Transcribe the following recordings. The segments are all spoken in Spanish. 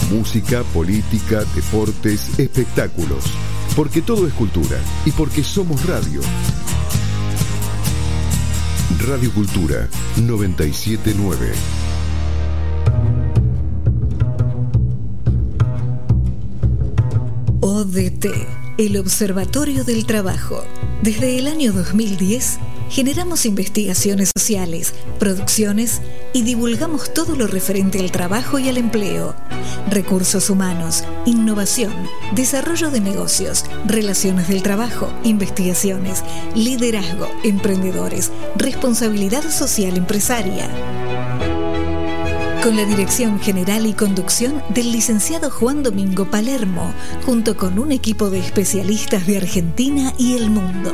Música, política, deportes, espectáculos. Porque todo es cultura y porque somos radio. Radio Cultura 979. ODT, el Observatorio del Trabajo. Desde el año 2010 generamos investigaciones sociales, producciones y divulgamos todo lo referente al trabajo y al empleo. Recursos humanos, innovación, desarrollo de negocios, relaciones del trabajo, investigaciones, liderazgo, emprendedores, responsabilidad social empresaria. Con la dirección general y conducción del licenciado Juan Domingo Palermo, junto con un equipo de especialistas de Argentina y el mundo.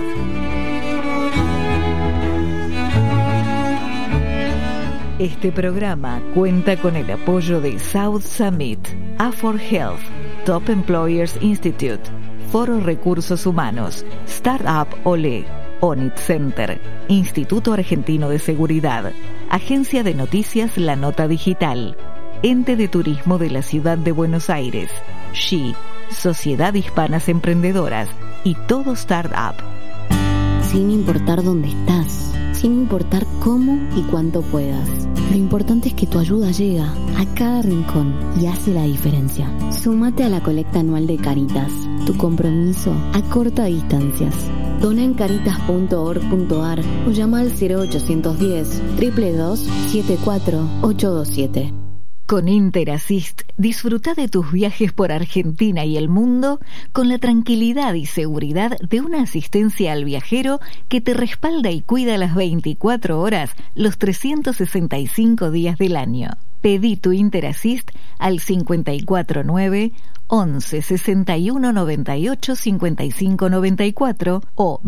Este programa cuenta con el apoyo de South Summit, A4 Health, Top Employers Institute, Foro Recursos Humanos, Startup Olé, ONIT Center, Instituto Argentino de Seguridad, Agencia de Noticias La Nota Digital, Ente de Turismo de la Ciudad de Buenos Aires, SHE, Sociedad Hispanas Emprendedoras y Todo Startup. Sin importar dónde estás, sin importar cómo y cuánto puedas, lo importante es que tu ayuda llega a cada rincón y hace la diferencia. Súmate a la colecta anual de Caritas, tu compromiso a corta distancias. Dona en caritas.org.ar o llama al 0810 222 74827. Con Interassist, disfruta de tus viajes por Argentina y el mundo con la tranquilidad y seguridad de una asistencia al viajero que te respalda y cuida las 24 horas, los 365 días del año. Pedí tu Interassist al 549 11 61 98 55 94 o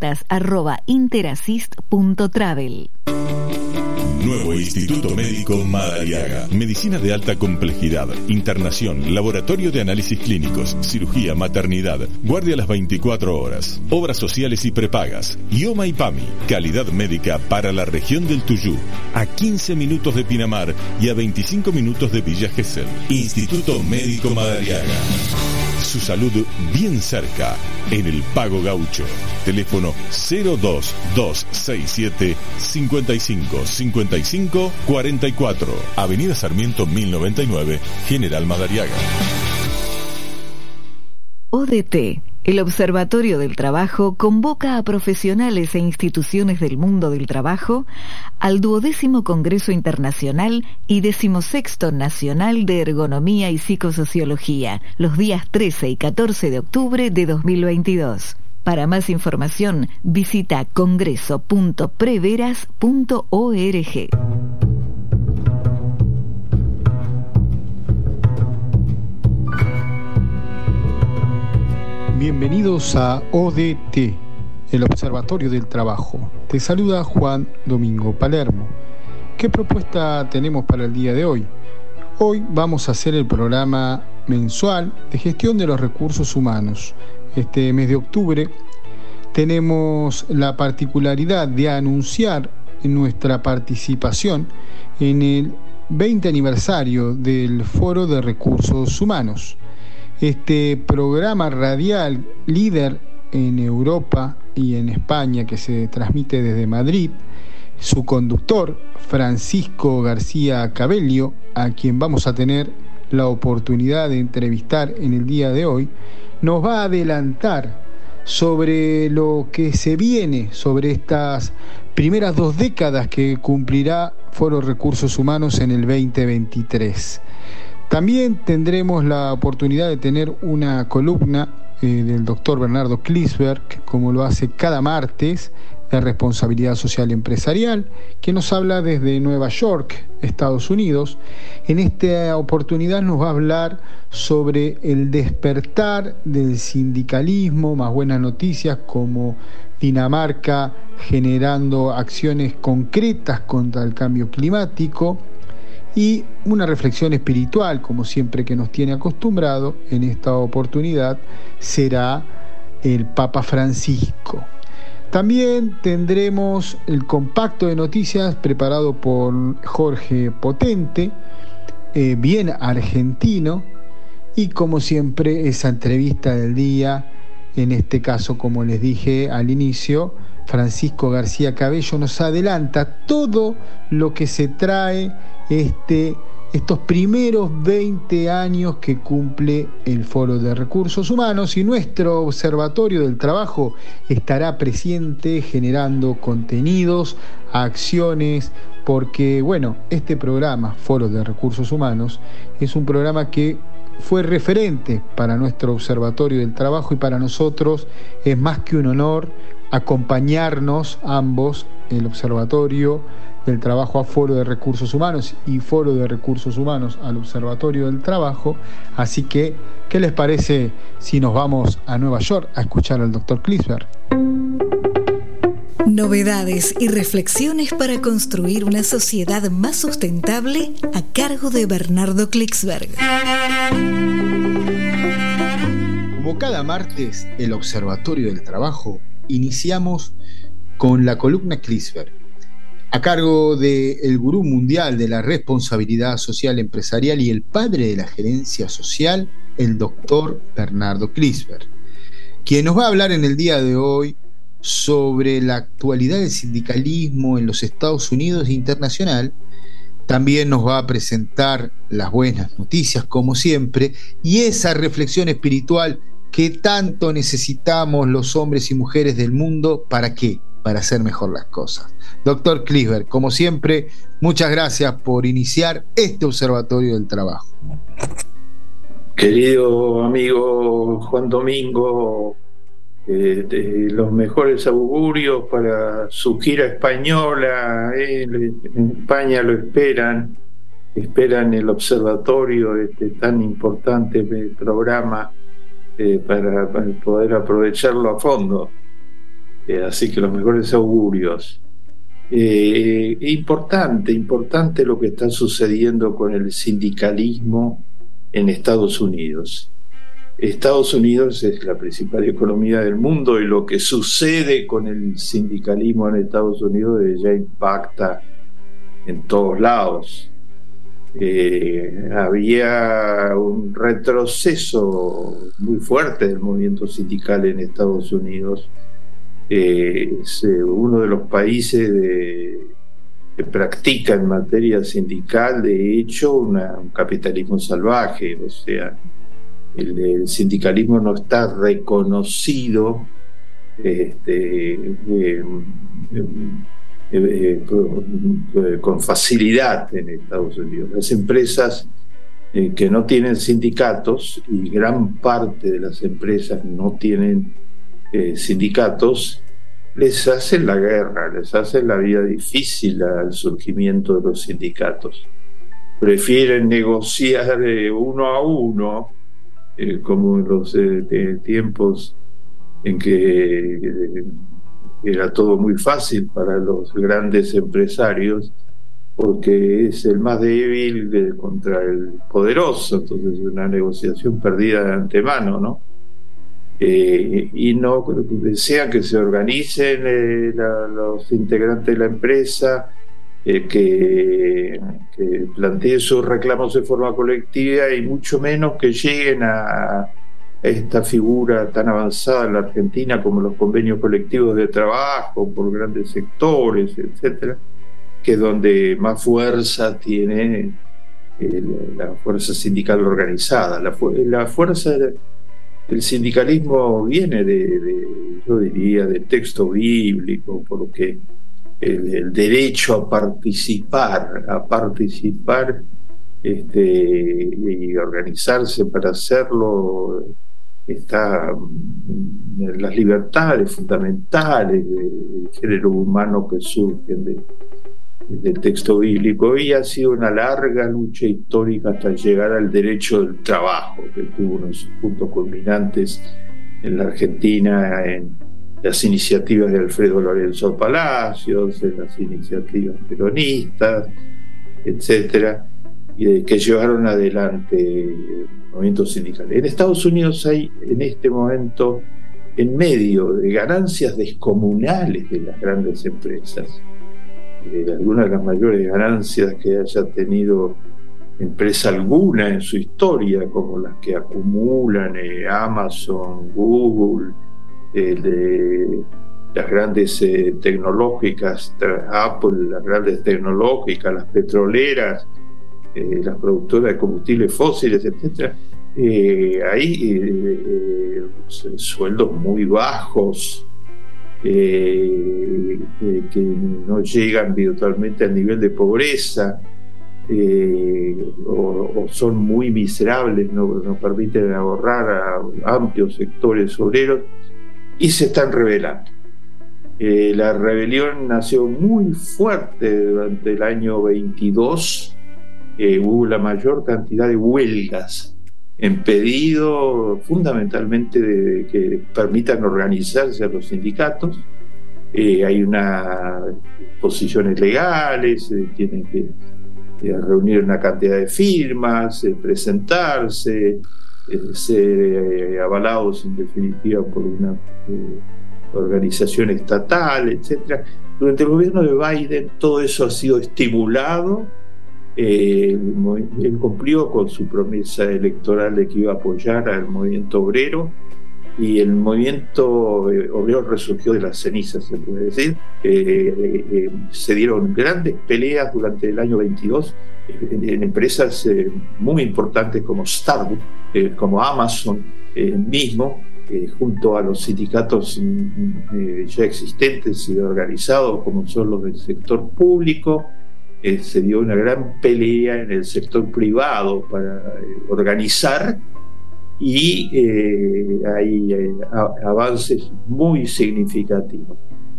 ventas@interassist.travel. Nuevo Instituto Médico Madariaga. Medicina de alta complejidad, internación, laboratorio de análisis clínicos, cirugía, maternidad, guardia a las 24 horas, obras sociales y prepagas, IOMA y PAMI, calidad médica para la región del Tuyú, a 15 minutos de Pinamar y a 25 minutos de Villa Gesell. Instituto Médico Madariaga. Su salud bien cerca, en el Pago Gaucho. Teléfono 02267 55 55 44. Avenida Sarmiento 1099, General Madariaga. ODT, el Observatorio del Trabajo, convoca a profesionales e instituciones del mundo del trabajo al 12º Congreso Internacional y 16º Nacional de Ergonomía y Psicosociología, los días 13 y 14 de octubre de 2022. Para más información, visita congreso.preveras.org. Bienvenidos a ODT, el Observatorio del Trabajo. Te saluda Juan Domingo Palermo. ¿Qué propuesta tenemos para el día de hoy? Hoy vamos a hacer el programa mensual de gestión de los recursos humanos. Este mes de octubre tenemos la particularidad de anunciar nuestra participación en el 20 aniversario del Foro de Recursos Humanos. Este programa radial líder en Europa y en España que se transmite desde Madrid, su conductor Francisco García Cabello, a quien vamos a tener la oportunidad de entrevistar en el día de hoy, nos va a adelantar sobre lo que se viene, sobre estas primeras 2 décadas que cumplirá Foro Recursos Humanos en el 2023. También tendremos la oportunidad de tener una columna del doctor Bernardo Klinsberg, como lo hace cada martes, de responsabilidad social empresarial, que nos habla desde Nueva York, Estados Unidos. En esta oportunidad nos va a hablar sobre el despertar del sindicalismo, más buenas noticias como Dinamarca generando acciones concretas contra el cambio climático, y una reflexión espiritual, como siempre que nos tiene acostumbrado. En esta oportunidad será el Papa Francisco. También tendremos el compacto de noticias preparado por Jorge Potente, bien argentino, y como siempre esa entrevista del día, en este caso, como les dije al inicio, Francisco García Cabello nos adelanta todo lo que se trae estos primeros 20 años que cumple el Foro de Recursos Humanos, y nuestro Observatorio del Trabajo estará presente generando contenidos, acciones, porque bueno, este programa, Foro de Recursos Humanos, es un programa que fue referente para nuestro Observatorio del Trabajo, y para nosotros es más que un honor acompañarnos ambos, el Observatorio del Trabajo a Foro de Recursos Humanos y Foro de Recursos Humanos al Observatorio del Trabajo. Así que, ¿qué les parece si nos vamos a Nueva York a escuchar al Dr. Kliesberg? Novedades y reflexiones para construir una sociedad más sustentable, a cargo de Bernardo Kliesberg. Como cada martes, el Observatorio del Trabajo iniciamos con la columna Kliesberg, a cargo del gurú mundial de la responsabilidad social empresarial y el padre de la gerencia social, el doctor Bernardo Kliesberg, quien nos va a hablar en el día de hoy sobre la actualidad del sindicalismo en los Estados Unidos e internacional. También nos va a presentar las buenas noticias, como siempre, y esa reflexión espiritual que tanto necesitamos los hombres y mujeres del mundo. ¿Para qué? Para hacer mejor las cosas. Doctor Kliesberg, como siempre, muchas gracias por iniciar este Observatorio del Trabajo. Querido amigo Juan Domingo, los mejores augurios para su gira española. En España lo esperan el observatorio, tan importante programa, para poder aprovecharlo a fondo. Así que los mejores augurios. Importante lo que está sucediendo con el sindicalismo en Estados Unidos. Estados Unidos es la principal economía del mundo, y lo que sucede con el sindicalismo en Estados Unidos ya impacta en todos lados. Había un retroceso muy fuerte del movimiento sindical en Estados Unidos. Es uno de los países que practica en materia sindical, de hecho, un capitalismo salvaje. O sea, el sindicalismo no está reconocido con facilidad en Estados Unidos. Las empresas que no tienen sindicatos, y gran parte de las empresas no tienen sindicatos, les hacen la guerra, les hacen la vida difícil al surgimiento de los sindicatos. Prefieren negociar uno a uno, como en los tiempos en que era todo muy fácil para los grandes empresarios, porque es el más débil contra el poderoso. Entonces es una negociación perdida de antemano, ¿no? Y no desean que se organicen los integrantes de la empresa, que planteen sus reclamos de forma colectiva, y mucho menos que lleguen a esta figura tan avanzada en la Argentina como los convenios colectivos de trabajo por grandes sectores, etcétera, que es donde más fuerza tiene la fuerza sindical organizada. La fuerza del sindicalismo viene yo diría, del texto bíblico, porque el derecho a participar y organizarse para hacerlo está en las libertades fundamentales del género humano que surgen del texto bíblico, y ha sido una larga lucha histórica hasta llegar al derecho del trabajo, que tuvo unos puntos culminantes en la Argentina en las iniciativas de Alfredo Lorenzo Palacios, en las iniciativas peronistas, etcétera, y que llevaron adelante el movimiento sindical. En Estados Unidos hay en este momento, en medio de ganancias descomunales de las grandes empresas, algunas de las mayores ganancias que haya tenido empresa alguna en su historia, como las que acumulan Amazon, Google, las grandes tecnológicas, Apple, las grandes tecnológicas, las petroleras, las productoras de combustibles fósiles, etc. Hay sueldos muy bajos, que no llegan virtualmente al nivel de pobreza, o son muy miserables, no permiten ahorrar a amplios sectores obreros, y se están rebelando. La rebelión nació muy fuerte durante el año 22. Hubo la mayor cantidad de huelgas en pedido fundamentalmente de que permitan organizarse a los sindicatos. Hay unas posiciones legales, tienen que reunir una cantidad de firmas, presentarse, ser avalados en definitiva por una organización estatal, etc. Durante el gobierno de Biden todo eso ha sido estimulado. Él cumplió con su promesa electoral de que iba a apoyar al movimiento obrero, y el movimiento obrero resurgió de las cenizas, se puede decir. Se dieron grandes peleas durante el año 22 en empresas muy importantes como Starbucks, como Amazon mismo, junto a los sindicatos ya existentes y organizados como son los del sector público. Se dio una gran pelea en el sector privado para organizar, y hay avances muy significativos.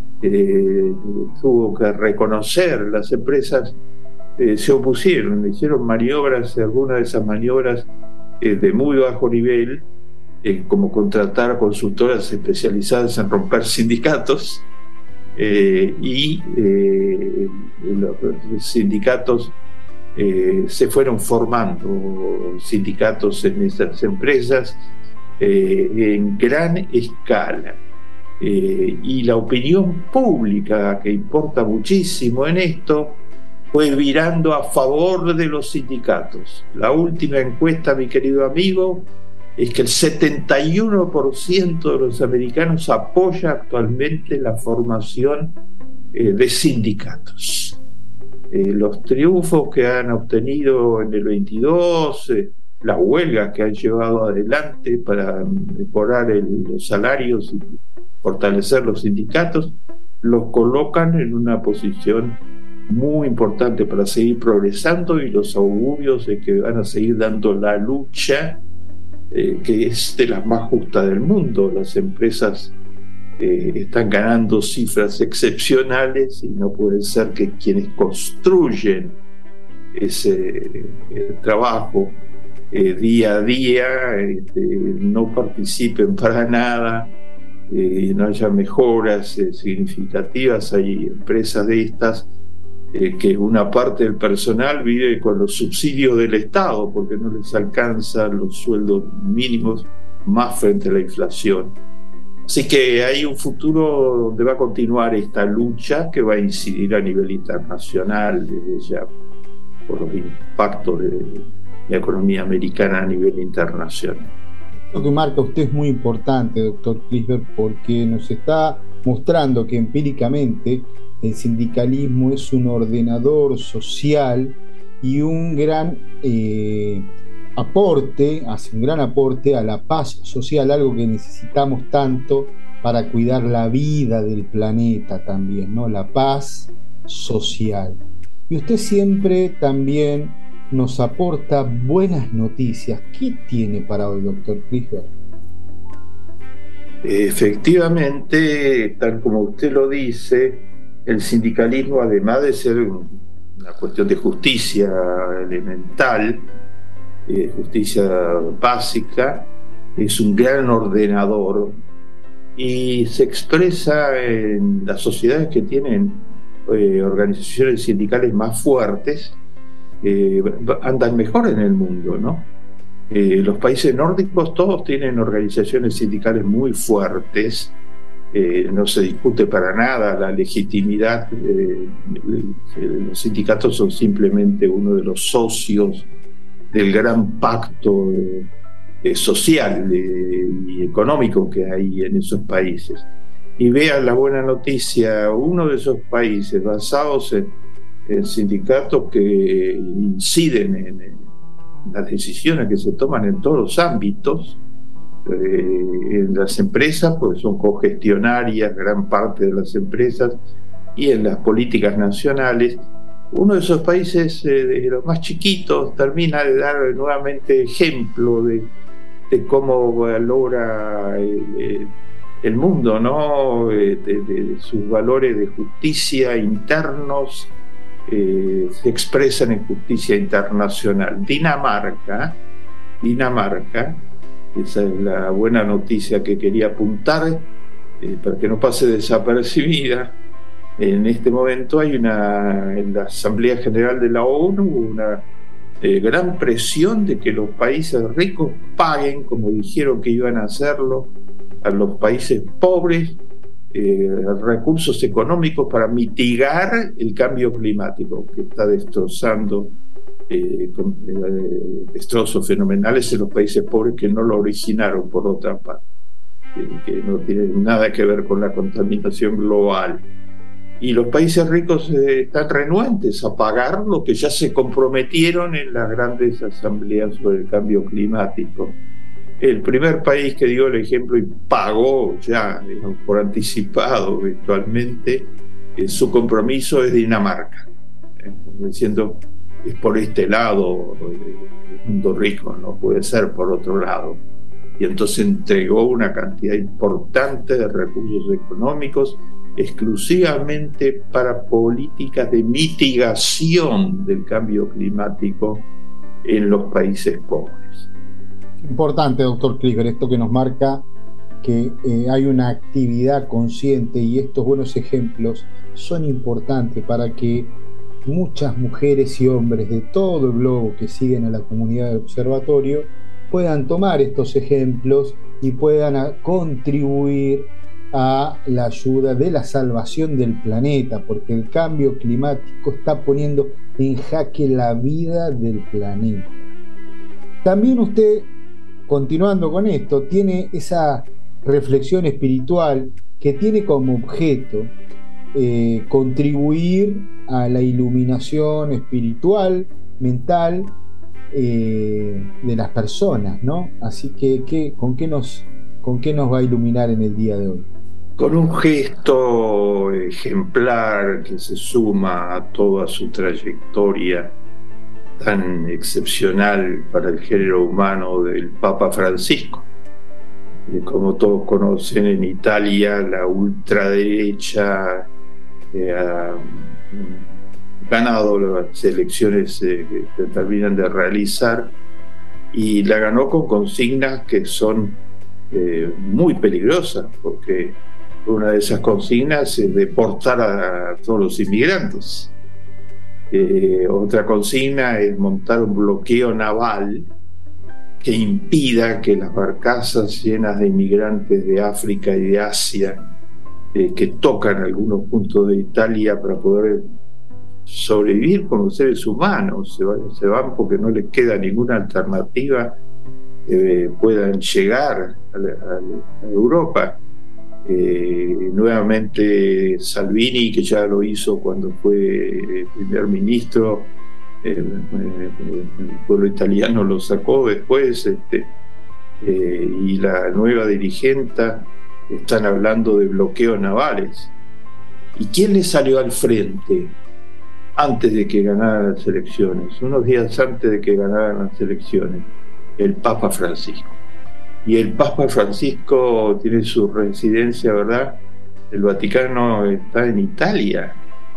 Tuvo que reconocer, las empresas se opusieron, hicieron maniobras, algunas de esas maniobras de muy bajo nivel, como contratar consultoras especializadas en romper sindicatos, y los sindicatos se fueron formando sindicatos en esas empresas en gran escala, y la opinión pública, que importa muchísimo en esto, fue virando a favor de los sindicatos. La última encuesta, mi querido amigo, es que el 71% de los americanos apoya actualmente la formación de sindicatos. Los triunfos que han obtenido en el 22, las huelgas que han llevado adelante para mejorar los salarios y fortalecer los sindicatos, los colocan en una posición muy importante para seguir progresando, y los augurios de que van a seguir dando la lucha, que es de las más justas del mundo. Las empresas están ganando cifras excepcionales, y no puede ser que quienes construyen ese trabajo día a día no participen para nada, no haya mejoras significativas. Hay empresas de estas que una parte del personal vive con los subsidios del Estado porque no les alcanzan los sueldos mínimos, más frente a la inflación. Así que hay un futuro donde va a continuar esta lucha, que va a incidir a nivel internacional desde ya por los impactos de la economía americana a nivel internacional. Lo que marca usted es muy importante, doctor Klisber, porque nos está mostrando que empíricamente el sindicalismo es un ordenador social y un gran hace un gran aporte a la paz social, algo que necesitamos tanto para cuidar la vida del planeta también, ¿no? La paz social. Y usted siempre también nos aporta buenas noticias. ¿Qué tiene para hoy, doctor Klisber? Efectivamente, tal como usted lo dice, el sindicalismo, además de ser una cuestión de justicia elemental, justicia básica, es un gran ordenador, y se expresa en las sociedades que tienen organizaciones sindicales más fuertes, andan mejor en el mundo, ¿no? Los países nórdicos todos tienen organizaciones sindicales muy fuertes. No se discute para nada la legitimidad. Los sindicatos son simplemente uno de los socios del gran pacto social y económico que hay en esos países. Y vean la buena noticia, uno de esos países basados en sindicatos que inciden en las decisiones que se toman en todos los ámbitos, en las empresas, porque son cogestionarias gran parte de las empresas, y en las políticas nacionales. Uno de esos países, de los más chiquitos, termina de dar nuevamente ejemplo de cómo valora el mundo, ¿no? De sus valores de justicia internos, se expresan en justicia internacional. Dinamarca, esa es la buena noticia que quería apuntar, para que no pase desapercibida. En este momento hay en la Asamblea General de la ONU una gran presión de que los países ricos paguen, como dijeron que iban a hacerlo, a los países pobres recursos económicos para mitigar el cambio climático que está destrozando, destrozos fenomenales en los países pobres que no lo originaron, por otra parte, que no tienen nada que ver con la contaminación global. Y los países ricos están renuentes a pagar lo que ya se comprometieron en las grandes asambleas sobre el cambio climático. El primer país que dio el ejemplo y pagó ya, digamos, por anticipado virtualmente su compromiso es Dinamarca, diciendo es por este lado el mundo rico, no puede ser por otro lado. Y entonces entregó una cantidad importante de recursos económicos exclusivamente para políticas de mitigación del cambio climático en los países pobres. Importante, doctor Krieger, esto que nos marca que hay una actividad consciente, y estos buenos ejemplos son importantes para que muchas mujeres y hombres de todo el globo que siguen a la comunidad del observatorio puedan tomar estos ejemplos y puedan contribuir a la ayuda de la salvación del planeta, porque el cambio climático está poniendo en jaque la vida del planeta. También usted, continuando con esto, tiene esa reflexión espiritual que tiene como objeto contribuir a la iluminación espiritual, mental de las personas, ¿no? Así que ¿con qué nos va a iluminar en el día de hoy? Con un gesto ejemplar que se suma a toda su trayectoria tan excepcional para el género humano del Papa Francisco. Como todos conocen, en Italia la ultraderecha ha ganado las elecciones que se terminan de realizar, y la ganó con consignas que son muy peligrosas, porque una de esas consignas es deportar a todos los inmigrantes. Otra consigna es montar un bloqueo naval que impida que las barcazas llenas de inmigrantes de África y de Asia, que tocan algunos puntos de Italia para poder sobrevivir como seres humanos, se van porque no les queda ninguna alternativa, puedan llegar a Europa. Nuevamente Salvini, que ya lo hizo cuando fue primer ministro, el pueblo italiano lo sacó después, y la nueva dirigenta están hablando de bloqueos navales. ¿Y quién le salió al frente antes de que ganaran las elecciones? Unos días antes de que ganaran las elecciones, el Papa Francisco. Y el Papa Francisco tiene su residencia, ¿verdad? El Vaticano está en Italia,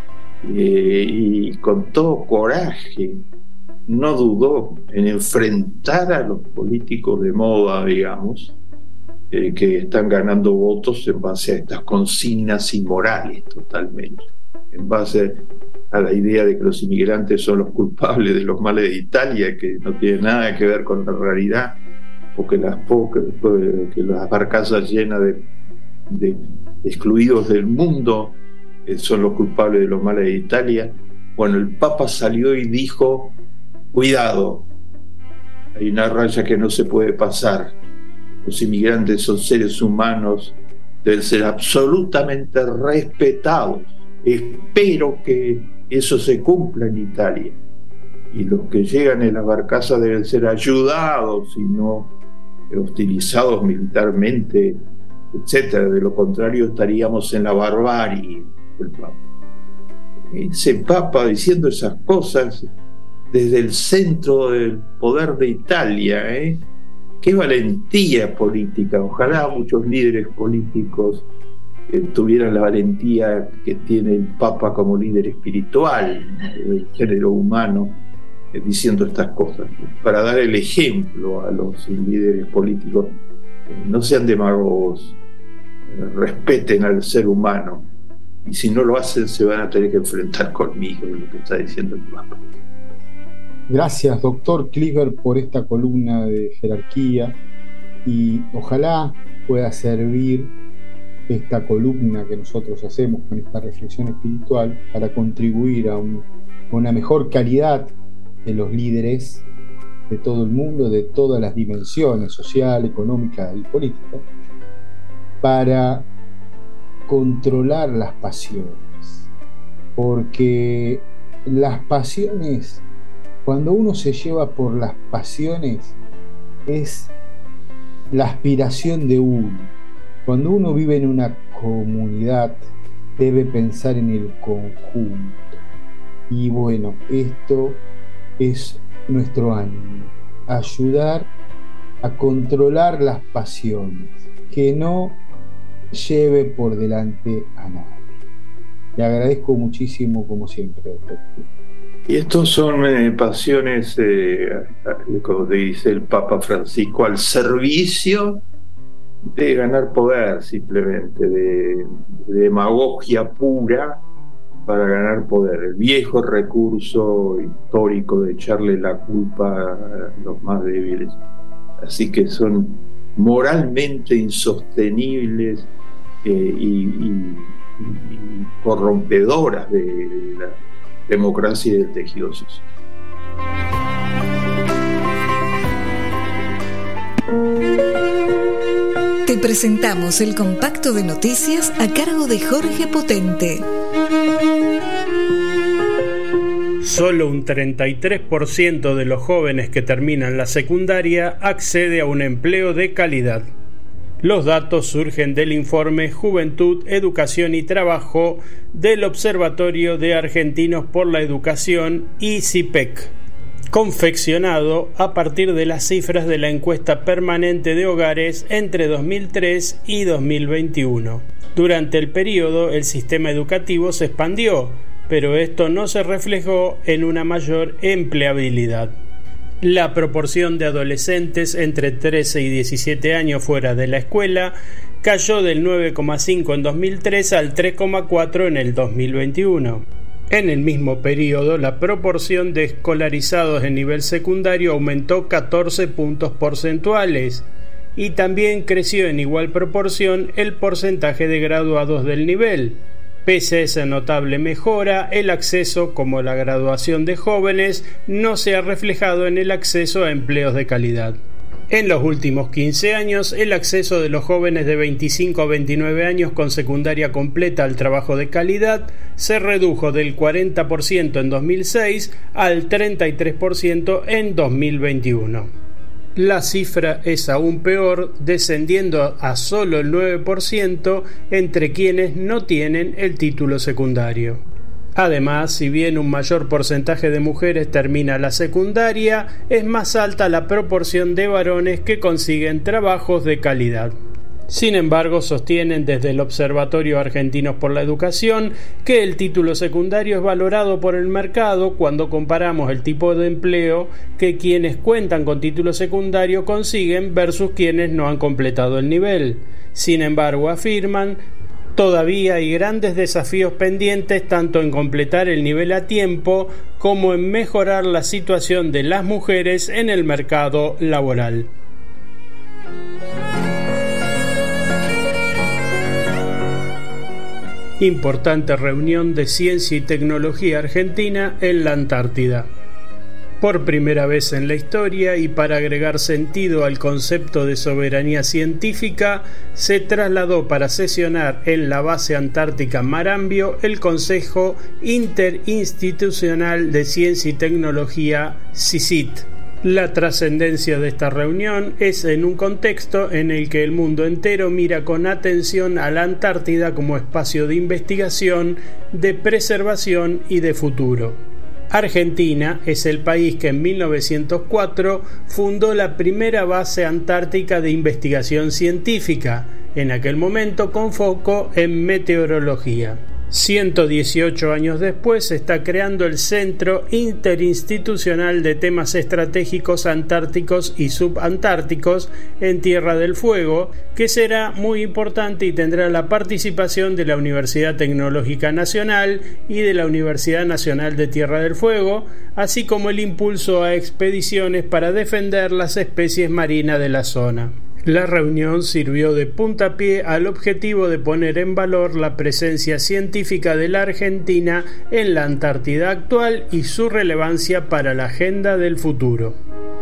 y con todo coraje no dudó en enfrentar a los políticos de moda, digamos, que están ganando votos en base a estas consignas inmorales totalmente, en base a la idea de que los inmigrantes son los culpables de los males de Italia, que no tiene nada que ver con la realidad, o que las barcazas llenas de excluidos del mundo son los culpables de los males de Italia. Bueno, el Papa salió y dijo: cuidado, hay una raya que no se puede pasar. Los inmigrantes son seres humanos, deben ser absolutamente respetados. Espero que eso se cumpla en Italia. Y los que llegan en las barcazas deben ser ayudados y no hostilizados militarmente, etcétera. De lo contrario estaríamos en la barbarie del Papa. Ese Papa diciendo esas cosas desde el centro del poder de Italia, qué valentía política. Ojalá muchos líderes políticos tuvieran la valentía que tiene el Papa como líder espiritual del género humano, diciendo estas cosas, para dar el ejemplo a los líderes políticos. No sean demagogos, respeten al ser humano, y si no lo hacen se van a tener que enfrentar conmigo en lo que está diciendo el Papa. Gracias, doctor Kliger, por esta columna de jerarquía, y ojalá pueda servir esta columna que nosotros hacemos con esta reflexión espiritual para contribuir a una mejor calidad de los líderes de todo el mundo, de todas las dimensiones, social, económica y política, para controlar las pasiones. Porque las pasiones, cuando uno se lleva por las pasiones, es la aspiración de uno. Cuando uno vive en una comunidad, debe pensar en el conjunto. Y bueno, esto es nuestro ánimo, ayudar a controlar las pasiones, que no lleve por delante a nadie. Le agradezco muchísimo, como siempre, doctor. Y estos son pasiones, como dice el Papa Francisco, al servicio de ganar poder, simplemente, de demagogia pura para ganar poder. El viejo recurso histórico de echarle la culpa a los más débiles. Así que son moralmente insostenibles y corrompedoras de la democracia y del tejido social. Te presentamos el compacto de noticias a cargo de Jorge Potente. Solo un 33% de los jóvenes que terminan la secundaria accede a un empleo de calidad. Los datos surgen del informe Juventud, Educación y Trabajo del Observatorio de Argentinos por la Educación, ICIPEC, confeccionado a partir de las cifras de la encuesta permanente de hogares entre 2003 y 2021. Durante el periodo, el sistema educativo se expandió, pero esto no se reflejó en una mayor empleabilidad. La proporción de adolescentes entre 13 y 17 años fuera de la escuela cayó del 9,5 en 2003 al 3,4 en el 2021. En el mismo periodo, la proporción de escolarizados en nivel secundario aumentó 14 puntos porcentuales y también creció en igual proporción el porcentaje de graduados del nivel. Pese a esa notable mejora, el acceso, como la graduación de jóvenes, no se ha reflejado en el acceso a empleos de calidad. En los últimos 15 años, el acceso de los jóvenes de 25 a 29 años con secundaria completa al trabajo de calidad se redujo del 40% en 2006 al 33% en 2021. La cifra es aún peor, descendiendo a solo el 9% entre quienes no tienen el título secundario. Además, si bien un mayor porcentaje de mujeres termina la secundaria, es más alta la proporción de varones que consiguen trabajos de calidad. Sin embargo, sostienen desde el Observatorio Argentinos por la Educación que el título secundario es valorado por el mercado cuando comparamos el tipo de empleo que quienes cuentan con título secundario consiguen versus quienes no han completado el nivel. Sin embargo, afirman, todavía hay grandes desafíos pendientes tanto en completar el nivel a tiempo como en mejorar la situación de las mujeres en el mercado laboral. Importante reunión de ciencia y tecnología argentina en la Antártida. Por primera vez en la historia y para agregar sentido al concepto de soberanía científica, se trasladó para sesionar en la base antártica Marambio el Consejo Interinstitucional de Ciencia y Tecnología CICIT. La trascendencia de esta reunión es en un contexto en el que el mundo entero mira con atención a la Antártida como espacio de investigación, de preservación y de futuro. Argentina es el país que en 1904 fundó la primera base antártica de investigación científica, en aquel momento con foco en meteorología. 118 años después se está creando el Centro Interinstitucional de Temas Estratégicos Antárticos y Subantárticos en Tierra del Fuego, que será muy importante y tendrá la participación de la Universidad Tecnológica Nacional y de la Universidad Nacional de Tierra del Fuego, así como el impulso a expediciones para defender las especies marinas de la zona. La reunión sirvió de puntapié al objetivo de poner en valor la presencia científica de la Argentina en la Antártida actual y su relevancia para la agenda del futuro.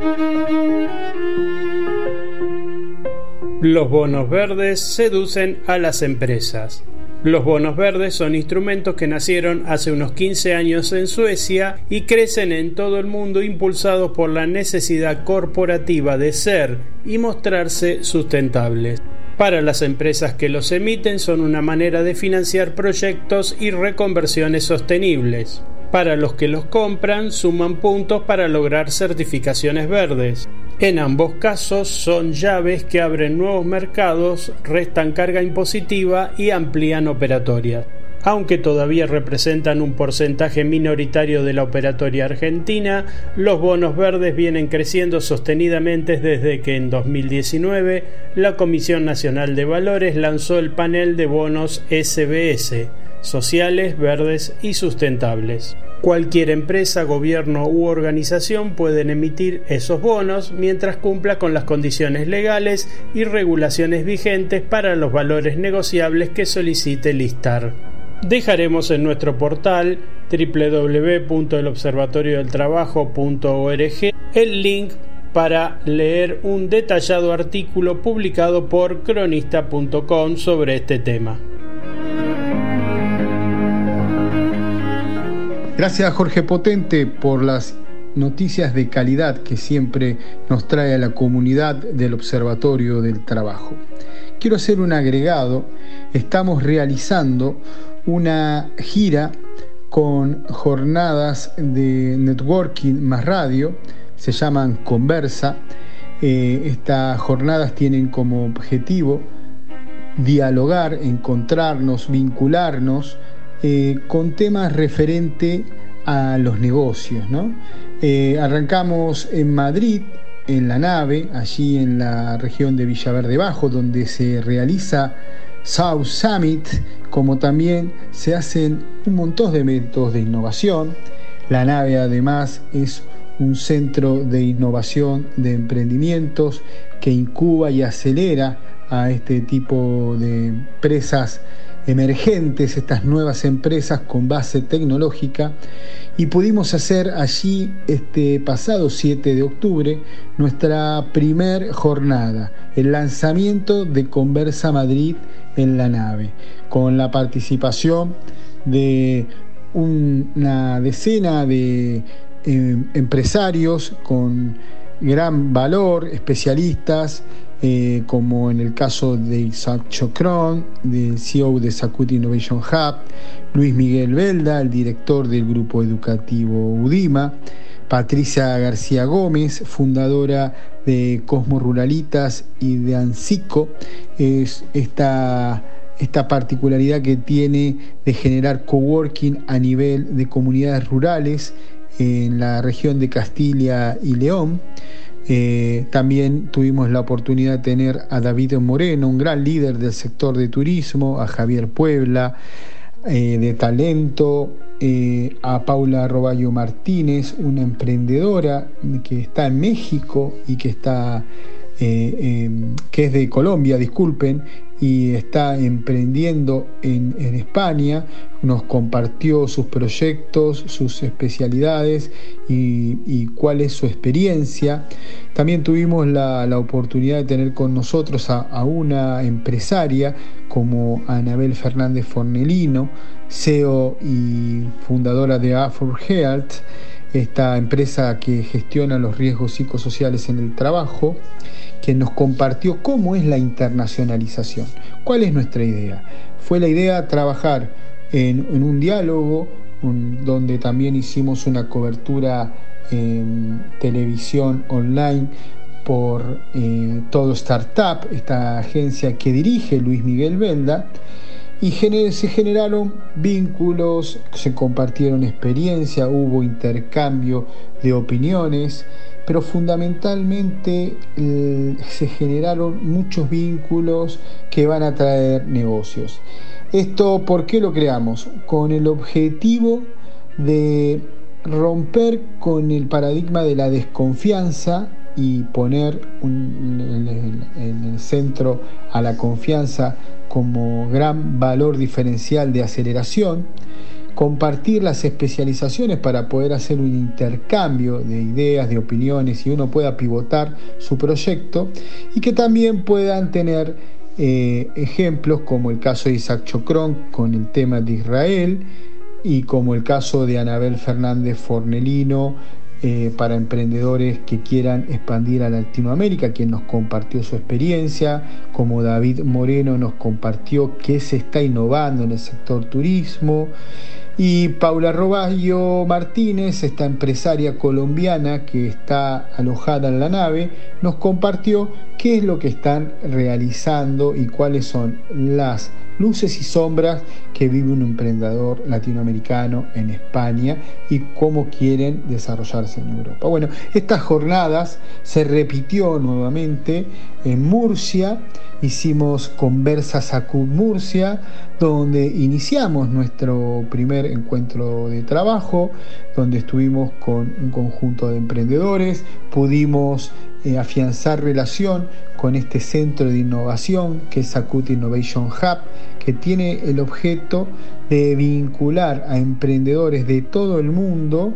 Los bonos verdes seducen a las empresas. Los bonos verdes son instrumentos que nacieron hace unos 15 años en Suecia y crecen en todo el mundo impulsados por la necesidad corporativa de ser y mostrarse sustentables. Para las empresas que los emiten son una manera de financiar proyectos y reconversiones sostenibles. Para los que los compran suman puntos para lograr certificaciones verdes. En ambos casos son llaves que abren nuevos mercados, restan carga impositiva y amplían operatorias. Aunque todavía representan un porcentaje minoritario de la operatoria argentina, los bonos verdes vienen creciendo sostenidamente desde que en 2019 la Comisión Nacional de Valores lanzó el panel de bonos SBS, sociales, verdes y sustentables. Cualquier empresa, gobierno u organización pueden emitir esos bonos mientras cumpla con las condiciones legales y regulaciones vigentes para los valores negociables que solicite listar. Dejaremos en nuestro portal www.elobservatoriodeltrabajo.org el link para leer un detallado artículo publicado por cronista.com sobre este tema. Gracias Jorge Potente por las noticias de calidad que siempre nos trae a la comunidad del Observatorio del Trabajo. Quiero hacer un agregado. Estamos realizando una gira con jornadas de networking más radio, se llaman Conversa. Estas jornadas tienen como objetivo dialogar, encontrarnos, vincularnos con temas referentes a los negocios, ¿no? Arrancamos en Madrid, en la nave, allí en la región de Villaverde Bajo, donde se realiza South Summit, como también se hacen un montón de eventos de innovación. La nave además es un centro de innovación de emprendimientos que incuba y acelera a este tipo de empresas emergentes, estas nuevas empresas con base tecnológica, y pudimos hacer allí este pasado 7 de octubre nuestra primer jornada, el lanzamiento de Conversa Madrid en la nave, con la participación de una decena de empresarios con gran valor, especialistas, como en el caso de Isaac Chocron, del CEO de Sacuti Innovation Hub, Luis Miguel Belda, el director del grupo educativo UDIMA, Patricia García Gómez, fundadora de Cosmo Ruralitas y de ANSICO. Es esta particularidad que tiene de generar coworking a nivel de comunidades rurales en la región de Castilla y León. También tuvimos la oportunidad de tener a David Moreno, un gran líder del sector de turismo, a Javier Puebla, de talento, a Paula Roballo Martínez, una emprendedora que está en México y que está que es de Colombia, disculpen, y está emprendiendo en España. Nos compartió sus proyectos, sus especialidades y cuál es su experiencia. También tuvimos la oportunidad de tener con nosotros a una empresaria como Anabel Fernández Fornelino, CEO y fundadora de Afor Health, esta empresa que gestiona los riesgos psicosociales en el trabajo, que nos compartió cómo es la internacionalización. ¿Cuál es nuestra idea? Fue la idea trabajar en un diálogo donde también hicimos una cobertura en televisión online por Todo Startup, esta agencia que dirige Luis Miguel Belda, y se generaron vínculos, se compartieron experiencia, hubo intercambio de opiniones, pero fundamentalmente se generaron muchos vínculos que van a traer negocios. ¿Esto por qué lo creamos? Con el objetivo de romper con el paradigma de la desconfianza y poner en el centro a la confianza como gran valor diferencial de aceleración, compartir las especializaciones para poder hacer un intercambio de ideas, de opiniones, y uno pueda pivotar su proyecto, y que también puedan tener ejemplos como el caso de Isaac Chocrón con el tema de Israel, y como el caso de Anabel Fernández Fornelino para emprendedores que quieran expandir a Latinoamérica, quien nos compartió su experiencia, como David Moreno nos compartió qué se está innovando en el sector turismo, y Paula Roballo Martínez, esta empresaria colombiana que está alojada en la nave, nos compartió qué es lo que están realizando y cuáles son las luces y sombras que vive un emprendedor latinoamericano en España y cómo quieren desarrollarse en Europa. Bueno, estas jornadas se repitió nuevamente en Murcia. Hicimos Conversa Sacut Murcia, donde iniciamos nuestro primer encuentro de trabajo, donde estuvimos con un conjunto de emprendedores, pudimos afianzar relación con este centro de innovación que es Sacut Innovation Hub, que tiene el objeto de vincular a emprendedores de todo el mundo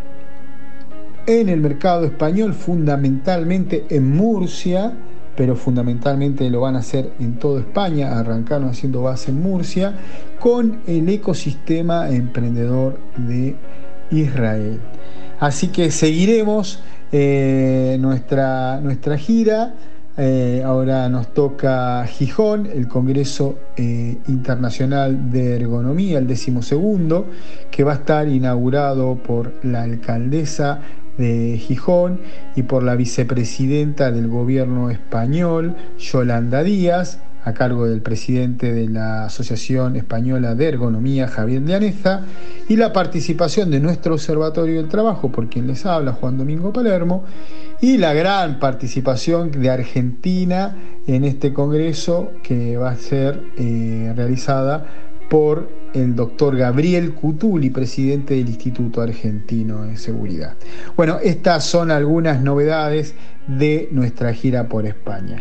en el mercado español, fundamentalmente en Murcia, pero fundamentalmente lo van a hacer en toda España. Arrancaron haciendo base en Murcia, con el ecosistema emprendedor de Israel. Así que seguiremos nuestra gira. Ahora nos toca Gijón, el Congreso Internacional de Ergonomía, el 12º, que va a estar inaugurado por la alcaldesa de Gijón y por la vicepresidenta del gobierno español, Yolanda Díaz, a cargo del presidente de la Asociación Española de Ergonomía, Javier Llaneza, y la participación de nuestro Observatorio del Trabajo, por quien les habla, Juan Domingo Palermo, y la gran participación de Argentina en este congreso, que va a ser realizada por el doctor Gabriel Cutuli, presidente del Instituto Argentino de Seguridad. Bueno, estas son algunas novedades de nuestra gira por España.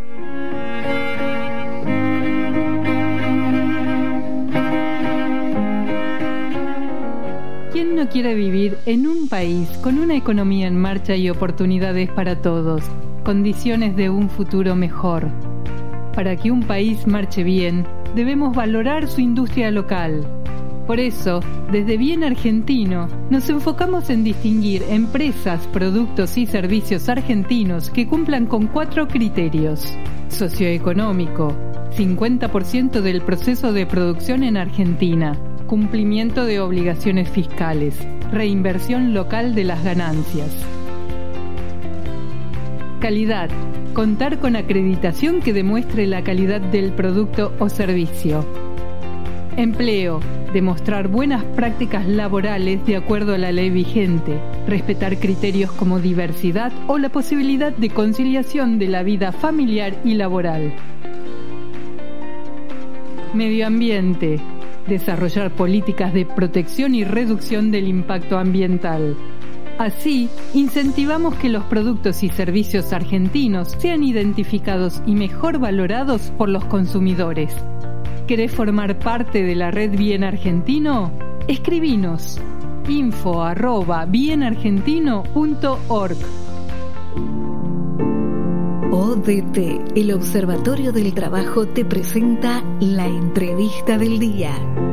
¿Quién no quiere vivir en un país con una economía en marcha y oportunidades para todos, condiciones de un futuro mejor? Para que un país marche bien, debemos valorar su industria local. Por eso, desde Bien Argentino, nos enfocamos en distinguir empresas, productos y servicios argentinos que cumplan con 4 criterios. Socioeconómico, 50% del proceso de producción en Argentina. Cumplimiento de obligaciones fiscales, reinversión local de las ganancias. Calidad, contar con acreditación que demuestre la calidad del producto o servicio. Empleo, demostrar buenas prácticas laborales de acuerdo a la ley vigente, respetar criterios como diversidad o la posibilidad de conciliación de la vida familiar y laboral. Medio ambiente, desarrollar políticas de protección y reducción del impacto ambiental. Así, incentivamos que los productos y servicios argentinos sean identificados y mejor valorados por los consumidores. ¿Querés formar parte de la red Bien Argentino? Escribinos info@bienargentino.org. ODT, el Observatorio del Trabajo, te presenta la entrevista del día.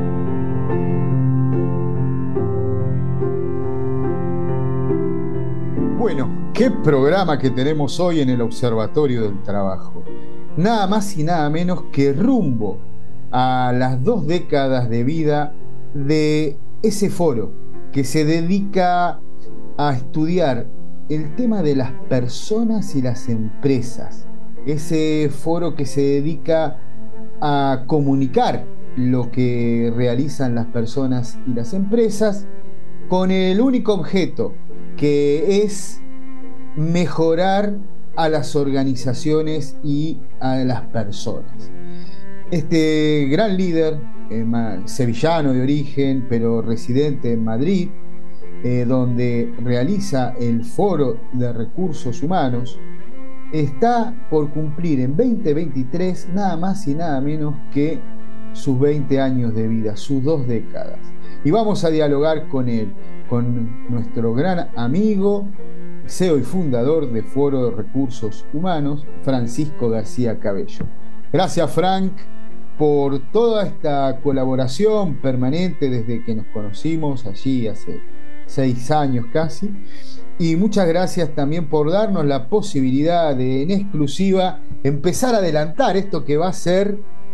Bueno, qué programa que tenemos hoy en el Observatorio del Trabajo. Nada más y nada menos que rumbo a las 2 décadas de vida de ese foro que se dedica a estudiar el tema de las personas y las empresas. Ese foro que se dedica a comunicar lo que realizan las personas y las empresas con el único objeto, que es mejorar a las organizaciones y a las personas. Este gran líder, sevillano de origen, pero residente en Madrid, donde realiza el Foro de Recursos Humanos, está por cumplir en 2023 nada más y nada menos que sus 20 años de vida, sus 2 décadas. Y vamos a dialogar con él, con nuestro gran amigo, CEO y fundador de Foro de Recursos Humanos, Francisco García Cabello. Gracias, Frank, por toda esta colaboración permanente desde que nos conocimos allí hace 6 años casi. Y muchas gracias también por darnos la posibilidad de, en exclusiva, empezar a adelantar esto que va a ser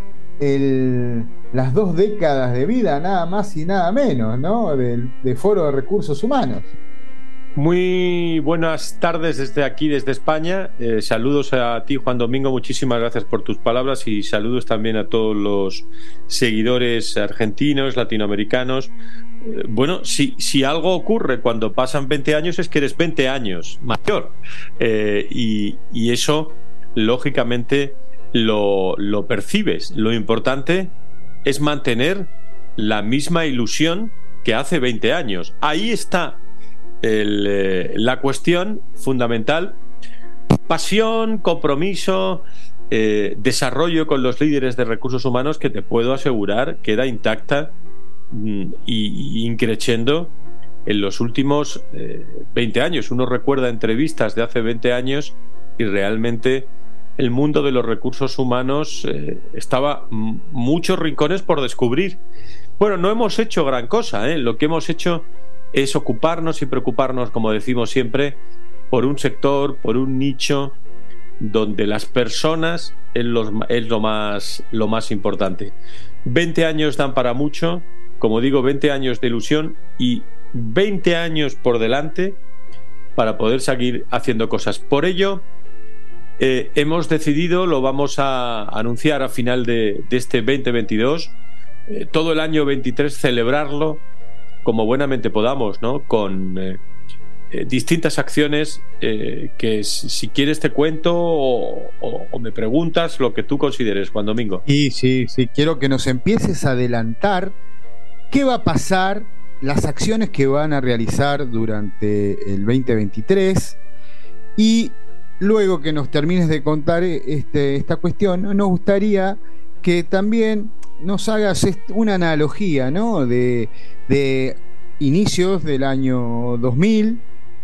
las 2 décadas de vida, nada más y nada menos, ¿no? de Foro de Recursos Humanos. Muy buenas tardes desde aquí, desde España. Saludos a ti, Juan Domingo, muchísimas gracias por tus palabras, y saludos también a todos los seguidores argentinos, latinoamericanos. Bueno, si algo ocurre cuando pasan 20 años es que eres 20 años mayor, y eso lógicamente lo percibes. Lo importante es mantener la misma ilusión que hace 20 años. Ahí está la cuestión fundamental: pasión, compromiso, desarrollo con los líderes de recursos humanos, que te puedo asegurar queda intacta y increciendo en los últimos 20 años. Uno recuerda entrevistas de hace 20 años y realmente el mundo de los recursos humanos estaba muchos rincones por descubrir. Bueno, no hemos hecho gran cosa, Lo que hemos hecho es ocuparnos y preocuparnos, como decimos siempre, por un sector, por un nicho donde las personas es lo más importante. 20 años dan para mucho, como digo, 20 años de ilusión y 20 años por delante para poder seguir haciendo cosas. Por ello, hemos decidido, lo vamos a anunciar a final de este 2022, todo el año 23 celebrarlo como buenamente podamos, ¿no? Con distintas acciones que si quieres te cuento o me preguntas lo que tú consideres, Juan Domingo. Sí, quiero que nos empieces a adelantar qué va a pasar, las acciones que van a realizar durante el 2023, y luego que nos termines de contar esta cuestión, nos gustaría que también nos hagas una analogía, ¿no? de inicios del año 2000,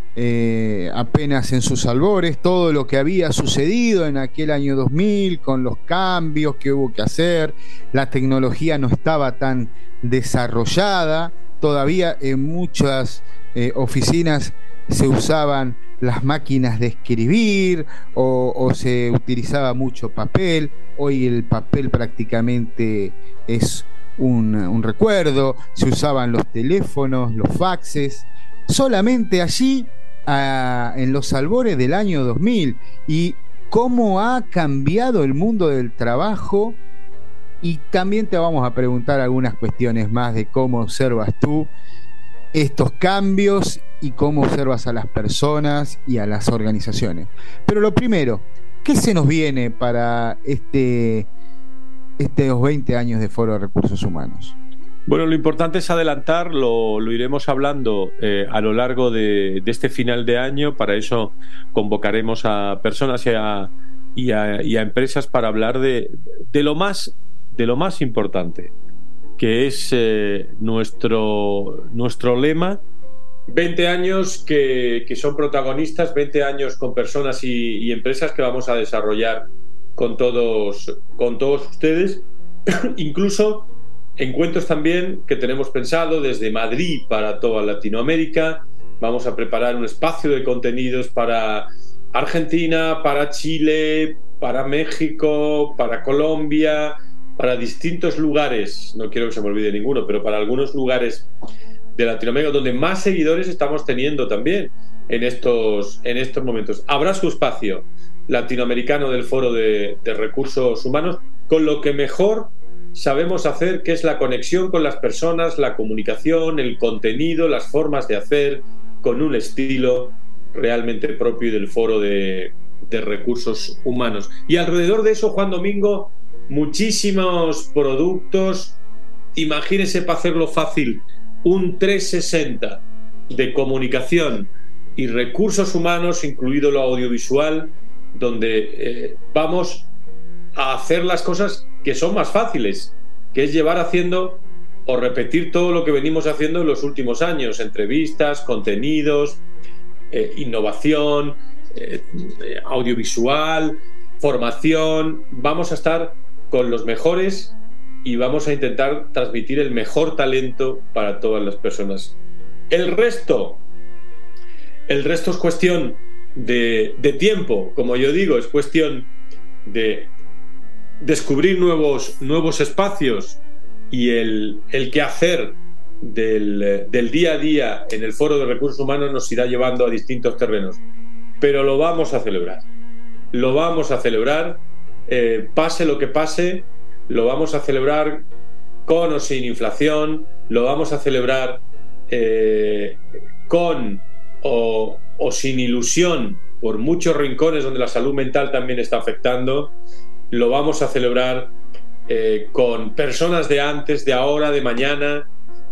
apenas en sus albores, todo lo que había sucedido en aquel año 2000 con los cambios que hubo que hacer. La tecnología no estaba tan desarrollada, todavía en muchas oficinas se usaban las máquinas de escribir o se utilizaba mucho papel. Hoy el papel prácticamente es un recuerdo. Se usaban los teléfonos, los faxes, solamente allí en los albores del año 2000. Y cómo ha cambiado el mundo del trabajo. Y también te vamos a preguntar algunas cuestiones más de cómo observas tú estos cambios y cómo observas a las personas y a las organizaciones. Pero lo primero, ¿qué se nos viene para estos 20 años de Foro de Recursos Humanos? Bueno, lo importante es adelantar, lo iremos hablando a lo largo de este final de año. Para eso convocaremos a personas y a empresas para hablar de lo más importante, que es nuestro lema. 20 años que son protagonistas, 20 años con personas y empresas que vamos a desarrollar con todos ustedes, incluso encuentros también que tenemos pensado desde Madrid para toda Latinoamérica. Vamos a preparar un espacio de contenidos para Argentina, para Chile, para México, para Colombia, para distintos lugares, no quiero que se me olvide ninguno, pero para algunos lugares de Latinoamérica donde más seguidores estamos teniendo también en estos momentos. Habrá su espacio latinoamericano del Foro de Recursos Humanos, con lo que mejor sabemos hacer, que es la conexión con las personas, la comunicación, el contenido, las formas de hacer, con un estilo realmente propio del Foro de Recursos Humanos. Y alrededor de eso, Juan Domingo, muchísimos productos. Imagínese, para hacerlo fácil, un 360 de comunicación y recursos humanos, incluido lo audiovisual, donde vamos a hacer las cosas que son más fáciles, que es llevar haciendo o repetir todo lo que venimos haciendo en los últimos años: entrevistas, contenidos, innovación, audiovisual, formación. Vamos a estar con los mejores y vamos a intentar transmitir el mejor talento para todas las personas. El resto es cuestión de tiempo, como yo digo, es cuestión de descubrir nuevos espacios, y el quehacer del día a día en el Foro de Recursos Humanos nos irá llevando a distintos terrenos. Pero lo vamos a celebrar. Lo vamos a celebrar, pase lo que pase, lo vamos a celebrar con o sin inflación, lo vamos a celebrar con o sin ilusión por muchos rincones donde la salud mental también está afectando. Lo vamos a celebrar con personas de antes, de ahora, de mañana,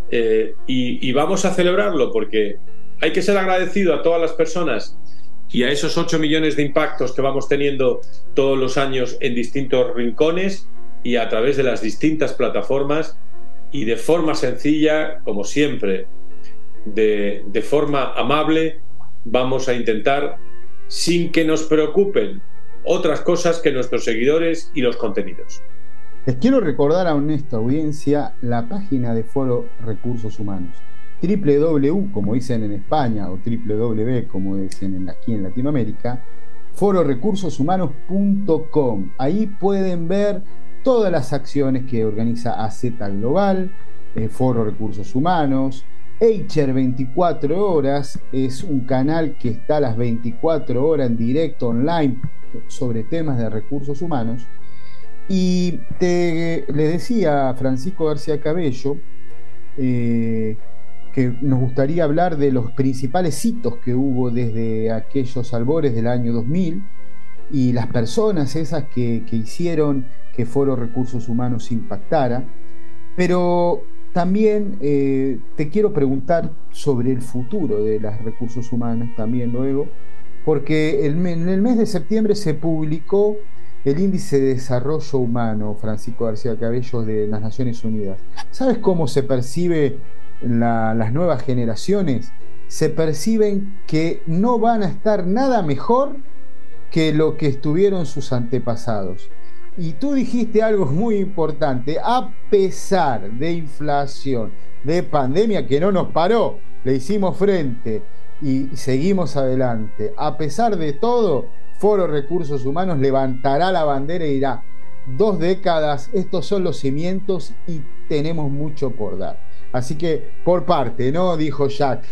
y vamos a celebrarlo porque hay que ser agradecido a todas las personas y a esos 8 millones de impactos que vamos teniendo todos los años en distintos rincones y a través de las distintas plataformas, y de forma sencilla, como siempre, de forma amable, vamos a intentar, sin que nos preocupen otras cosas que nuestros seguidores y los contenidos. Les quiero recordar a esta audiencia la página de Foro Recursos Humanos, www, como dicen en España, o www, como dicen aquí en Latinoamérica, fororecursoshumanos.com. Ahí pueden ver todas las acciones que organiza AZ Global, Foro Recursos Humanos. Eicher 24 horas es un canal que está a las 24 horas en directo online sobre temas de recursos humanos. Y le decía a Francisco García Cabello que nos gustaría hablar de los principales hitos que hubo desde aquellos albores del año 2000 y las personas esas que hicieron que Foro Recursos Humanos impactara. Pero también te quiero preguntar sobre el futuro de los recursos humanos también luego, porque en el mes de septiembre se publicó el Índice de Desarrollo Humano, Francisco García Cabello, de las Naciones Unidas. ¿Sabes cómo se percibe las nuevas generaciones? Se perciben que no van a estar nada mejor que lo que estuvieron sus antepasados. Y tú dijiste algo muy importante: a pesar de inflación, de pandemia que no nos paró, le hicimos frente y seguimos adelante. A pesar de todo, Foro Recursos Humanos levantará la bandera y dirá: 2 décadas, estos son los cimientos y tenemos mucho por dar. Así que, por parte, ¿no? Dijo Jack,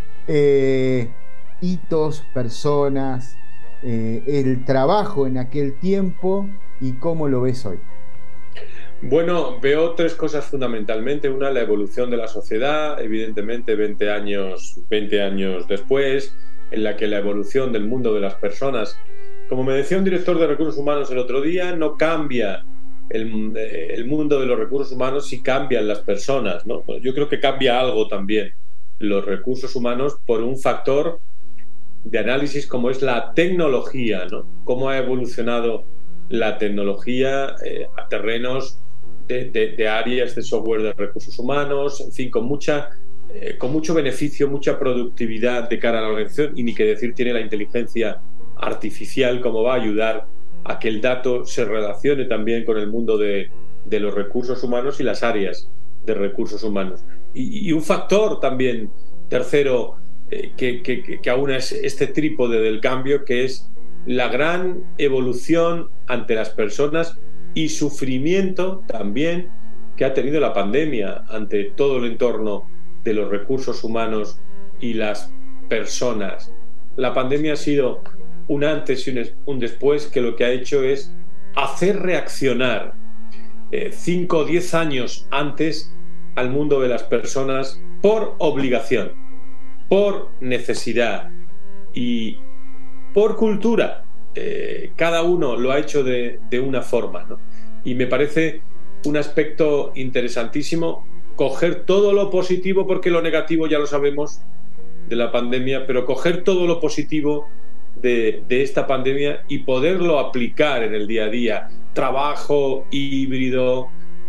hitos, personas, el trabajo en aquel tiempo. ¿Y cómo lo ves hoy? Bueno, veo 3 cosas fundamentalmente. Una, la evolución de la sociedad, evidentemente 20 años después, en la que la evolución del mundo de las personas, como me decía un director de recursos humanos el otro día, no cambia el mundo de los recursos humanos si cambian las personas, ¿no? Yo creo que cambia algo también los recursos humanos por un factor de análisis como es la tecnología, ¿no? Cómo ha evolucionado la tecnología a terrenos de áreas de software de recursos humanos, en fin, con mucho beneficio, mucha productividad de cara a la organización, y ni que decir tiene la inteligencia artificial, cómo va a ayudar a que el dato se relacione también con el mundo de los recursos humanos y las áreas de recursos humanos. Y un factor también tercero que aúna es este trípode del cambio, que es la gran evolución ante las personas y sufrimiento también que ha tenido la pandemia ante todo el entorno de los recursos humanos y las personas. La pandemia ha sido un antes y un después, que lo que ha hecho es hacer reaccionar 5 o 10 años antes al mundo de las personas por obligación, por necesidad y por cultura. Cada uno lo ha hecho de una forma, ¿no? Y me parece un aspecto interesantísimo coger todo lo positivo, porque lo negativo ya lo sabemos de la pandemia, pero coger todo lo positivo de esta pandemia y poderlo aplicar en el día a día. Trabajo híbrido,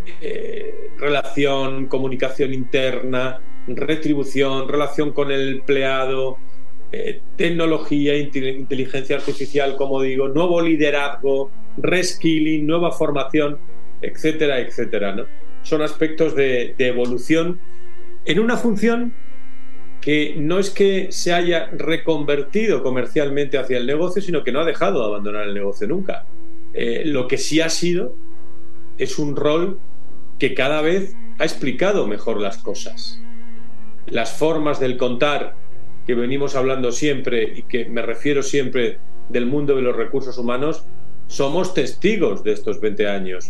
relación, comunicación interna, retribución, relación con el empleado, tecnología, inteligencia artificial, como digo, nuevo liderazgo, reskilling, nueva formación, etcétera, etcétera, ¿no? Son aspectos de evolución en una función que no es que se haya reconvertido comercialmente hacia el negocio, sino que no ha dejado de abandonar el negocio nunca. Lo que sí ha sido es un rol que cada vez ha explicado mejor las cosas. Las formas del contar que venimos hablando siempre, y que me refiero siempre del mundo de los recursos humanos, somos testigos de estos 20 años.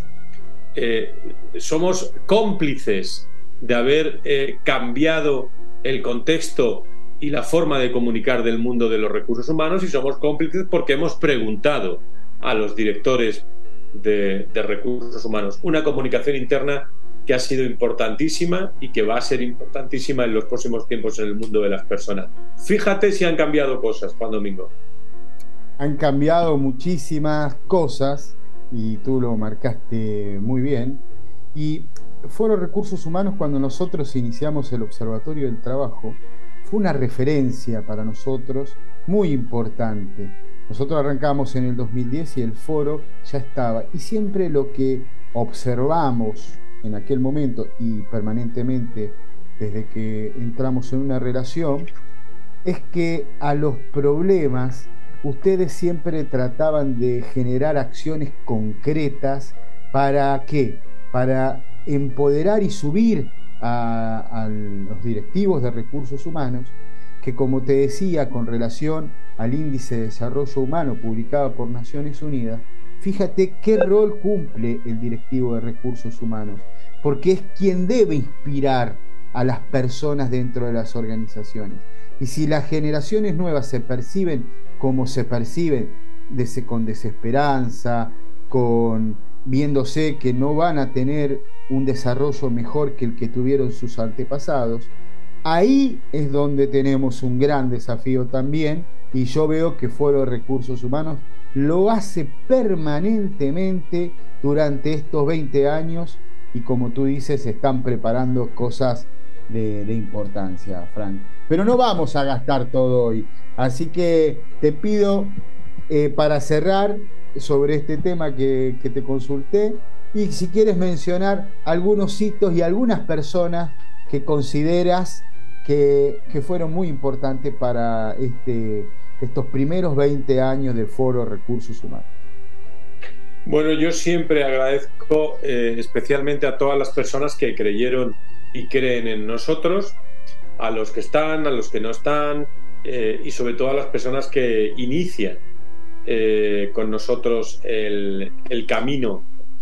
Somos cómplices de haber cambiado el contexto y la forma de comunicar del mundo de los recursos humanos, y somos cómplices porque hemos preguntado a los directores de recursos humanos. Una comunicación interna que ha sido importantísima y que va a ser importantísima en los próximos tiempos en el mundo de las personas. Fíjate si han cambiado cosas, Juan Domingo. Han cambiado muchísimas cosas, y tú lo marcaste muy bien. Y Foro Recursos Humanos, cuando nosotros iniciamos el Observatorio del Trabajo, fue una referencia para nosotros muy importante. Nosotros arrancamos en el 2010 y el foro ya estaba, y siempre lo que observamos en aquel momento y permanentemente desde que entramos en una relación es que a los problemas ustedes siempre trataban de generar acciones concretas. ¿Para qué? Para empoderar y subir a los directivos de recursos humanos, que, como te decía, con relación al índice de desarrollo humano publicado por Naciones Unidas, fíjate qué rol cumple el directivo de recursos humanos, porque es quien debe inspirar a las personas dentro de las organizaciones. Y si las generaciones nuevas se perciben como se perciben, con desesperanza, viéndose que no van a tener un desarrollo mejor que el que tuvieron sus antepasados, ahí es donde tenemos un gran desafío también, y yo veo que Foro de Recursos Humanos lo hace permanentemente durante estos 20 años, y como tú dices, están preparando cosas de importancia, Frank. Pero no vamos a gastar todo hoy, así que te pido, para cerrar sobre este tema que te consulté, y si quieres mencionar algunos hitos y algunas personas que consideras que fueron muy importantes para estos primeros 20 años de Foro Recursos Humanos. Bueno, yo siempre agradezco especialmente a todas las personas que creyeron y creen en nosotros, a los que están, a los que no están, y sobre todo a las personas que inician con nosotros el camino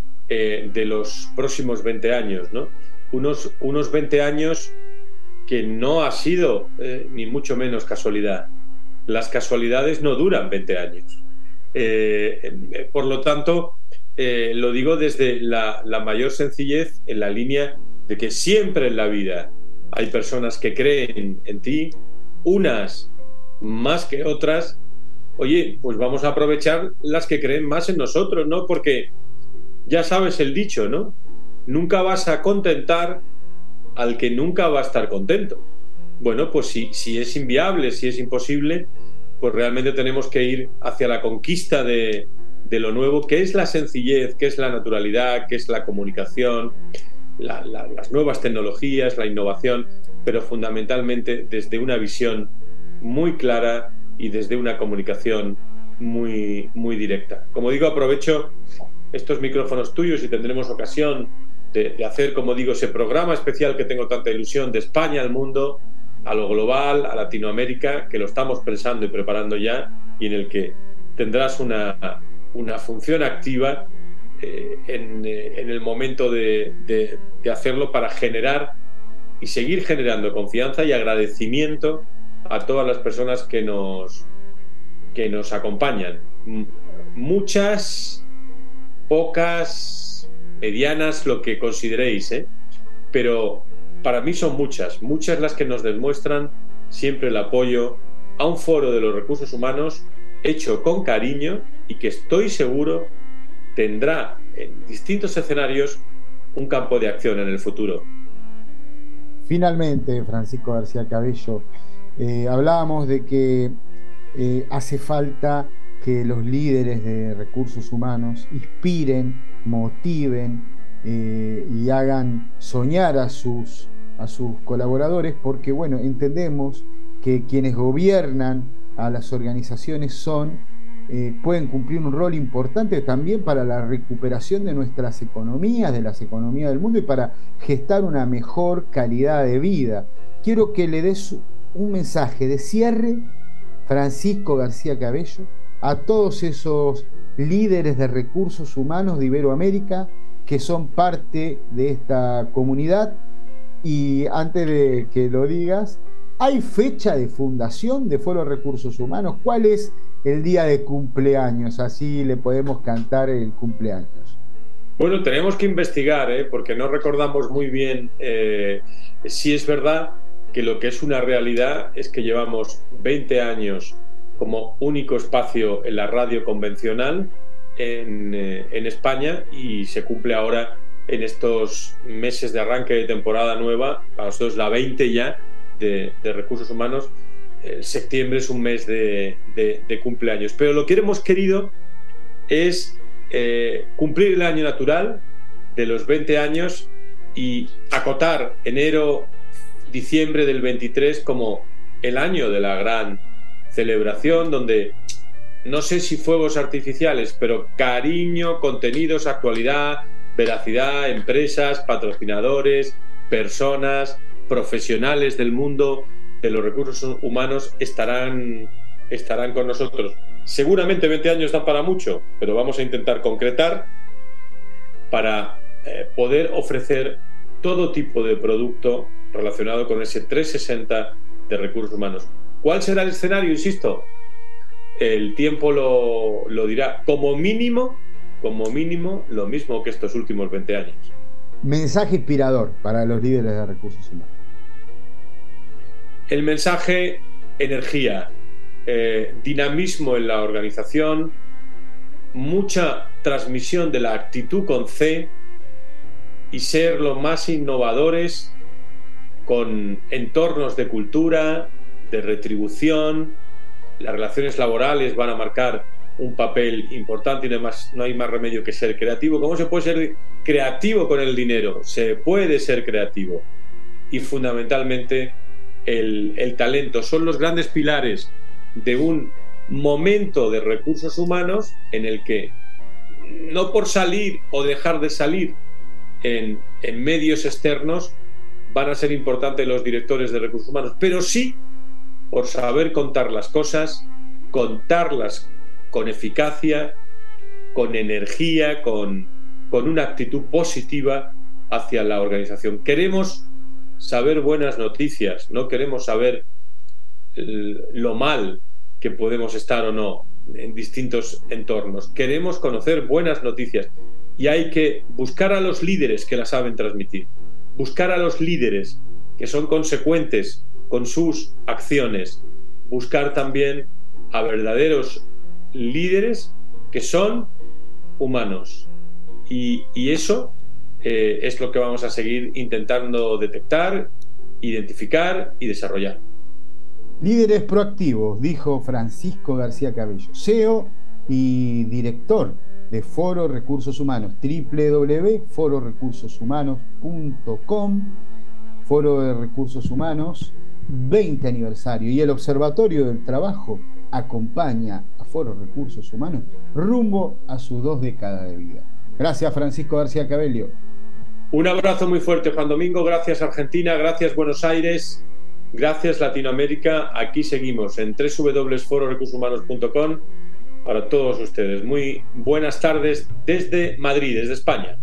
de los próximos 20 años, ¿no? Unos 20 años que no ha sido ni mucho menos casualidad. Las casualidades no duran 20 años. Por lo tanto, lo digo desde la mayor sencillez, en la línea de que siempre en la vida hay personas que creen en ti, unas más que otras. Oye, pues vamos a aprovechar las que creen más en nosotros, ¿no? Porque ya sabes el dicho, ¿no? Nunca vas a contentar al que nunca va a estar contento. Bueno, pues si es inviable, si es imposible, pues realmente tenemos que ir hacia la conquista de lo nuevo, que es la sencillez, que es la naturalidad, que es la comunicación, las nuevas tecnologías, la innovación, pero fundamentalmente desde una visión muy clara y desde una comunicación muy, muy directa. Como digo, aprovecho estos micrófonos tuyos y tendremos ocasión de hacer, como digo, ese programa especial que tengo tanta ilusión, de España al mundo, a lo global, a Latinoamérica, que lo estamos pensando y preparando ya, y en el que tendrás una función activa en el momento de hacerlo, para generar y seguir generando confianza y agradecimiento a todas las personas que nos acompañan. Muchas, pocas, medianas, lo que consideréis, pero para mí son muchas las que nos demuestran siempre el apoyo a un foro de los recursos humanos hecho con cariño y que estoy seguro tendrá en distintos escenarios un campo de acción en el futuro. Finalmente, Francisco García Cabello, hablábamos de que hace falta que los líderes de recursos humanos inspiren, motiven y hagan soñar a sus colaboradores, porque bueno, entendemos que quienes gobiernan a las organizaciones pueden cumplir un rol importante también para la recuperación de nuestras economías, de las economías del mundo, y para gestar una mejor calidad de vida. Quiero que le des un mensaje de cierre, Francisco García Cabello, a todos esos líderes de recursos humanos de Iberoamérica que son parte de esta comunidad. Y antes de que lo digas, ¿hay fecha de fundación de Foro Recursos Humanos? ¿Cuál es el día de cumpleaños? Así le podemos cantar el cumpleaños. Bueno, tenemos que investigar, porque no recordamos muy bien si es verdad que lo que es una realidad es que llevamos 20 años como único espacio en la radio convencional en España, y se cumple ahora en estos meses de arranque de temporada nueva, para nosotros la 20 ya de recursos humanos. Septiembre es un mes de cumpleaños, pero lo que hemos querido es cumplir el año natural de los 20 años y acotar enero, diciembre del 23 como el año de la gran celebración, donde no sé si fuegos artificiales, pero cariño, contenidos, actualidad, veracidad, empresas, patrocinadores, personas, profesionales del mundo de los recursos humanos estarán con nosotros. Seguramente 20 años dan para mucho, pero vamos a intentar concretar para poder ofrecer todo tipo de producto relacionado con ese 360 de recursos humanos. ¿Cuál será el escenario? Insisto, el tiempo lo dirá. Como mínimo, lo mismo que estos últimos 20 años. Mensaje inspirador para los líderes de recursos humanos. El mensaje: energía, dinamismo en la organización, mucha transmisión de la actitud con C y ser los más innovadores con entornos de cultura, de retribución. Las relaciones laborales van a marcar un papel importante y no hay más remedio que ser creativo. ¿Cómo se puede ser creativo con el dinero? Se puede ser creativo. Y fundamentalmente el talento son los grandes pilares de un momento de recursos humanos en el que, no por salir o dejar de salir en medios externos, van a ser importantes los directores de recursos humanos, pero sí por saber contar las cosas, contarlas con eficacia, con energía, con una actitud positiva hacia la organización. Queremos saber buenas noticias, no queremos saber lo mal que podemos estar o no. en distintos entornos. Queremos conocer buenas noticias y hay que buscar a los líderes que las saben transmitir, buscar a los líderes que son consecuentes con sus acciones, buscar también a verdaderos líderes que son humanos. Y eso es lo que vamos a seguir intentando detectar, identificar y desarrollar. Líderes proactivos, dijo Francisco García Cabello, CEO y director de Foro Recursos Humanos, www.fororecursoshumanos.com, Foro de Recursos Humanos, 20 aniversario, y el Observatorio del Trabajo acompaña a Foro Recursos Humanos rumbo a sus 2 décadas de vida. Gracias, Francisco García Cabello. Un abrazo muy fuerte, Juan Domingo. Gracias, Argentina. Gracias, Buenos Aires. Gracias, Latinoamérica. Aquí seguimos en www.fororecursoshumanos.com para todos ustedes. Muy buenas tardes desde Madrid, desde España.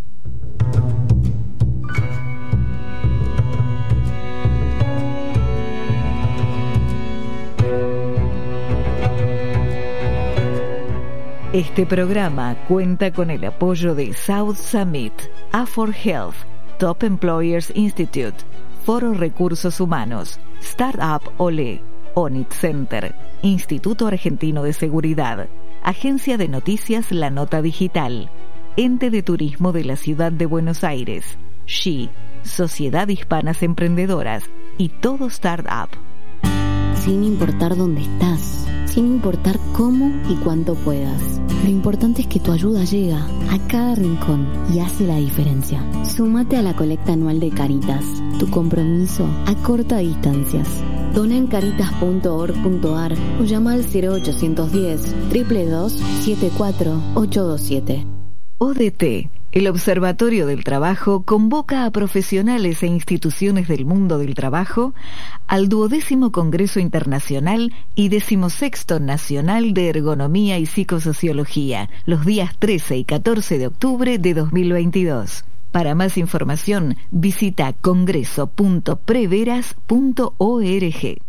Este programa cuenta con el apoyo de South Summit, A4 Health, Top Employers Institute, Foro Recursos Humanos, Startup Olé, Onit Center, Instituto Argentino de Seguridad, Agencia de Noticias La Nota Digital, Ente de Turismo de la Ciudad de Buenos Aires, SHE, Sociedad Hispanas Emprendedoras y Todo Startup. Sin importar dónde estás, sin importar cómo y cuánto puedas. Lo importante es que tu ayuda llega a cada rincón y hace la diferencia. Súmate a la colecta anual de Caritas. Tu compromiso acorta distancias. Dona en caritas.org.ar o llama al 0810 222 74827. ODT, el Observatorio del Trabajo, convoca a profesionales e instituciones del mundo del trabajo al 12º Congreso Internacional y 16º Nacional de Ergonomía y Psicosociología, los días 13 y 14 de octubre de 2022. Para más información, visita congreso.preveras.org.